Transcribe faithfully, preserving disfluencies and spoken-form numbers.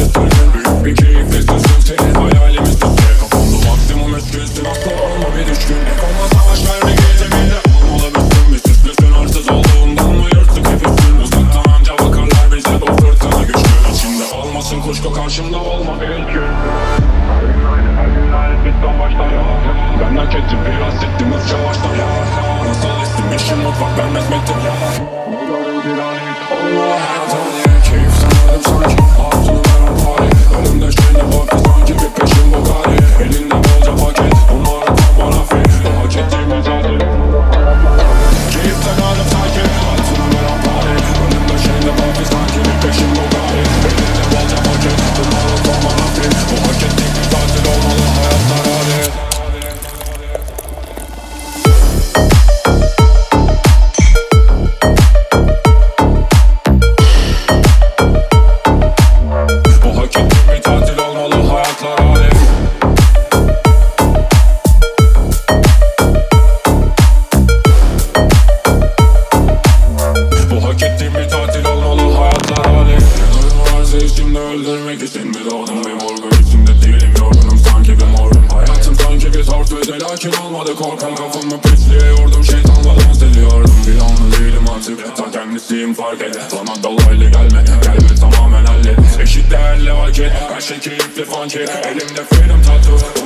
üstüne. Büyük bir keyifle sızıntı, hayalimiz tüte. Kafamda maksimum etkisi, asla olma bir düşkün. Ekoma savaşlar bir gece bile olmalı bütün. Bir süslüsün arsız olduğundan mı yırtık hep üstün. Uzaktan anca bakarlar bize, o fırtına güçlü. İçimde olmasın kuşku, karşımda olma bir gün. Her gün aynı, her gün aynı, bizden baştan ya. Ben hak ettim, biraz ettim, hız yavaştan ya. Nasıl istim, işim mutfak, ben mesmettim ya. Umarım bir an ilk Allah hayatım diye. Keyif sanırım sanki, altını veren pari. Önümde şeyle bakı sanki bir peşin bu gari. Elinde bolca paket, onları tam bana free. Hak ettiğim azaldı. Keyif sanırım sanki, altını veren pari. Önümde şeyle bakı sanki bir peşin bu gari. Elinde bolca paket, onları tam bana free. Hak ettiğim bir tatil olmalı hayatlar hadi. Öldürmek için bir doğdum bir morgun içinde değilim yorgunum sanki bir morum. Hayatım sanki bir tortu lakin olmadı korkum. Kafamı pisliğe yordum şeytanla dans ediyordum. Bir anlı değilim artık ta kendisiyim fark et. Bana dolaylı gelme gelme tamamen hallet. Eşit değerli vakit her şey keyifli funky. Elimde freedom tattoo.